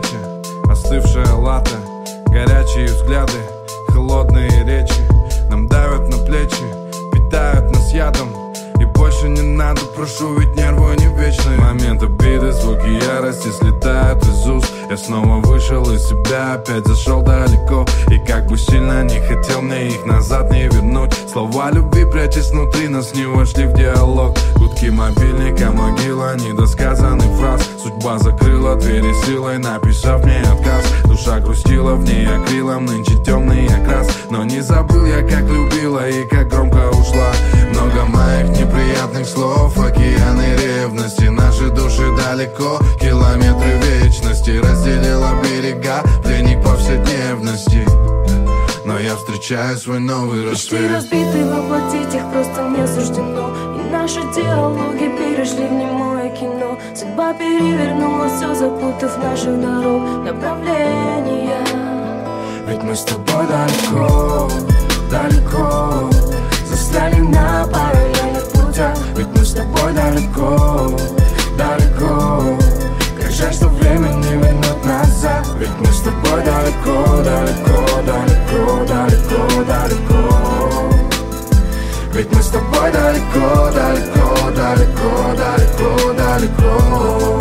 встречи, остывшая лата, горячие взгляды, холодные речи нам давят на плечи, питают нас ядом. И больше не надо, прошу, ведь нервы не вечные. Момент обиды, звуки ярости слетают из уст. Я снова вышел из себя, опять зашел далеко. И как бы сильно не хотел, мне их назад не вернуть. Слова любви, прячась внутри, нас не вошли в диалог. Гудки мобильника, могила недосказанных фраз. Судьба закрыла двери силой, написав мне отказ. Душа грустила, в ней акрилом нынче темный окрас. Но не забыл я, как любила и как громко ушла. Много моих неприятных слов, океаны ревности. Наши души далеко, километры вечности. Разделила берега, пленник повседневности. Но я встречаю свой новый рассвет. Мечты разбиты, воплотить их просто не суждено. И наши диалоги перешли в немое кино. Судьба перевернула все, запутав наших дорог направления. Ведь мы с тобой далеко, далеко, застряли на параллельных путях. Ведь мы с тобой далеко, далеко, как жаль, что время не вернуть назад. Ведь мы с тобой далеко, далеко, далеко, далеко, далеко. Ведь мы с тобой далеко, далеко, далеко, далеко, далеко.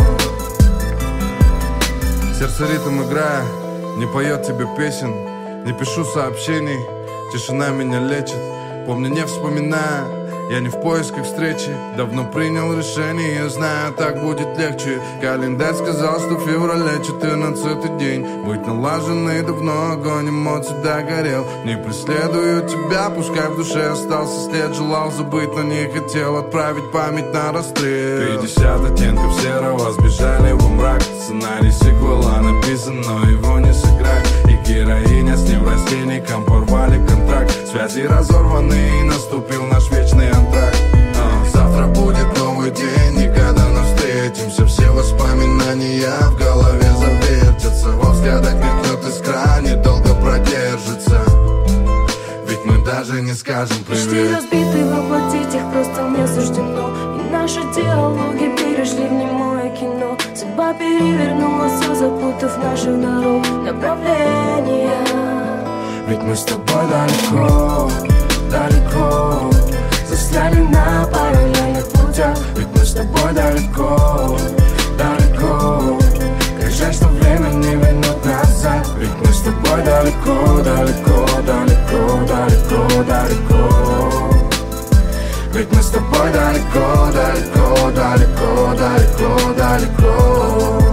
Сердце ритм играя, не поет тебе песен, не пишу сообщений, тишина меня лечит. Помню, не вспоминая, я не в поисках встречи. Давно принял решение, я знаю, так будет легче. Календарь сказал, что в феврале 14-й день. Быть налаженный давно, огонь эмоций догорел. Не преследую тебя, пускай в душе остался след. Желал забыть, но не хотел отправить память на расстрел. 50 оттенков серого сбежали во мрак. Сценарий сиквела написан, но его не сыграть. И героиня с неврастенником порвали контракт. Связи разорваны, и наступил наш вечный антракт. Завтра будет новый день, никогда не встретимся. Все воспоминания в голове завертятся. Во взглядах мелькнет искра, недолго продержится. Ведь мы даже не скажем привет. Мечты разбиты, воплотить их просто не суждено. И наши диалоги перешли в немое кино. Судьба перевернула все, запутав наших дорог направления. Ведь мы с тобой далеко, далеко, застряли на параллельных путях. Ведь мы с тобой далеко, далеко, как жаль, что время не вернуть назад. Ведь мы с тобой далеко, далеко, далеко, далеко, далеко. Ведь мы с тобой далеко, далеко, далеко, далеко, далеко.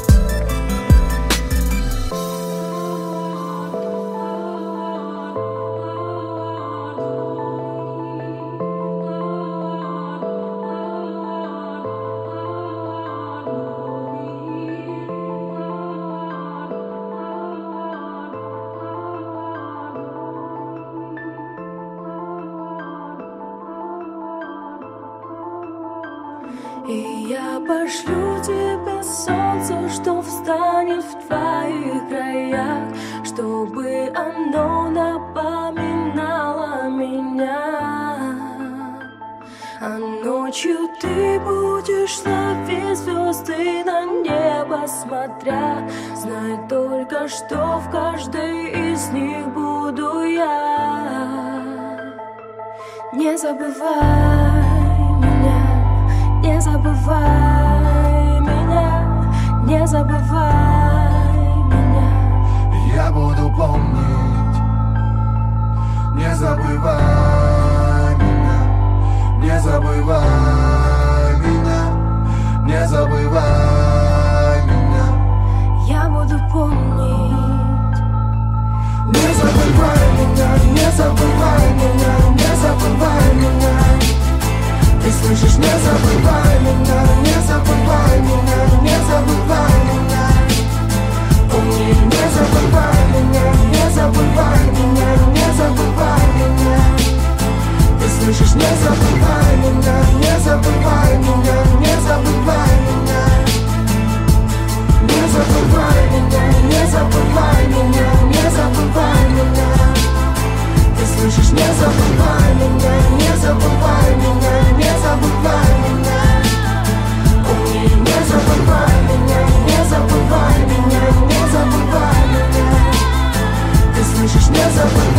И я пошлю тебе солнце, что встанет в твоих краях, чтобы оно напоминало меня. А ночью ты будешь ловить звезды на небо смотря. Знай только, что в каждой из них буду я. Не забывай меня, не забывай меня, не забывай меня. Я буду помнить, не забывай меня, не забывай меня, не забывай меня. Я буду помнить. Не забывай меня, не забывай меня, не забывай меня. Ты слышишь, не забывай меня, не забывай меня, не забывай меня. Помни, не забывай меня, не забывай меня, не забывай меня. Ты слышишь, не забывай меня, не забывай меня, не забывай меня. Не забывай меня, не забывай меня, не забывай меня. Ты слышишь, не забывай меня, не забывай меня, не забывай меня. Помни, не забывай меня, не забывай меня. забывай